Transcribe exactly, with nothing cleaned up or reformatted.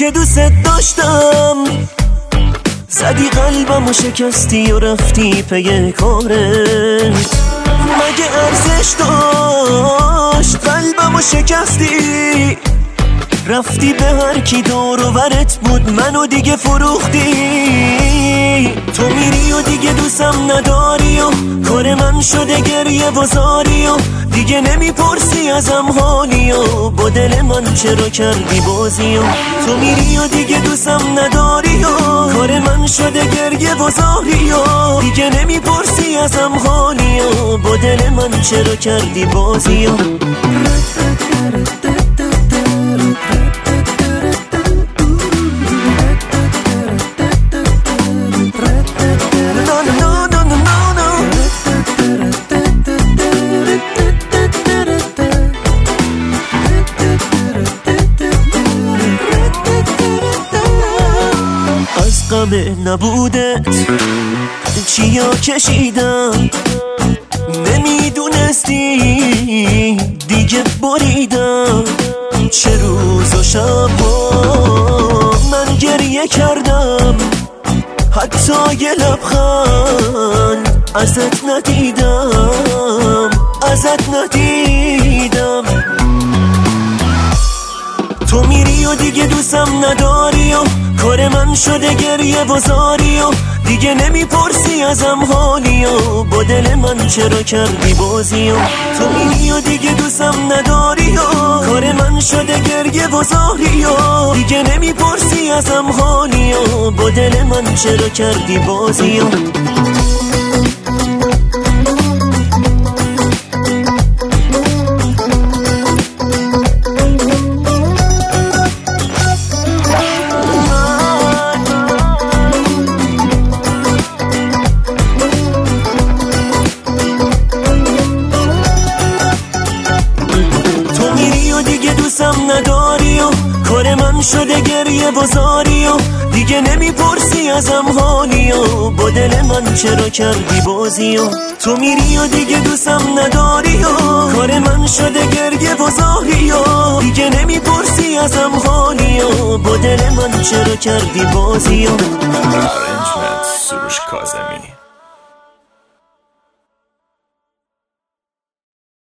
دیگه دوست داشتم، زدی قلبم و شکستی و رفتی پی کارت. مگه ارزش داشت قلبم و شکستی، رفتی به هر کی دور و برت بود منو دیگه فروختی. تو میری و دیگه دوستم نداری و کار من شده گریه و زاری و دیگه نمیپرسی ازم حالی و با دل من چرا کردی بازی و تو میری و دیگه دوستم نداری و کار من شده گریه و زاری و دیگه نمیپرسی ازم حالی و با دل من چرا کردی بازی و غم نبودت چیا کشیدم، نمیدونستی دیگه بریدم. چه روز و شبا من گریه کردم، حتی یه لبخند ازت ندیدم، ازت ندیدم. تو میری و دیگه دوستم نداری و کار من شده گریه و زاری و دیگه نمیپرسی ازم حالی و با دل من چرا کردی بازی و تو میری و دیگه دوستم نداری و کار من شده گریه و زاری و دیگه نمیپرسی ازم حالی و با دل من چرا کردی بازی و نداری و کار من شده گریه و زاری و دیگه نمیپرسی ازم حالی و با دل من چرا کردی بازی و تو میری و دیگه دوستم نداری و کار من شده گریه و زاری و دیگه نمیپرسی ازم حالی و با دل من چرا کردی بازی و Arrangement سروش کاظمی.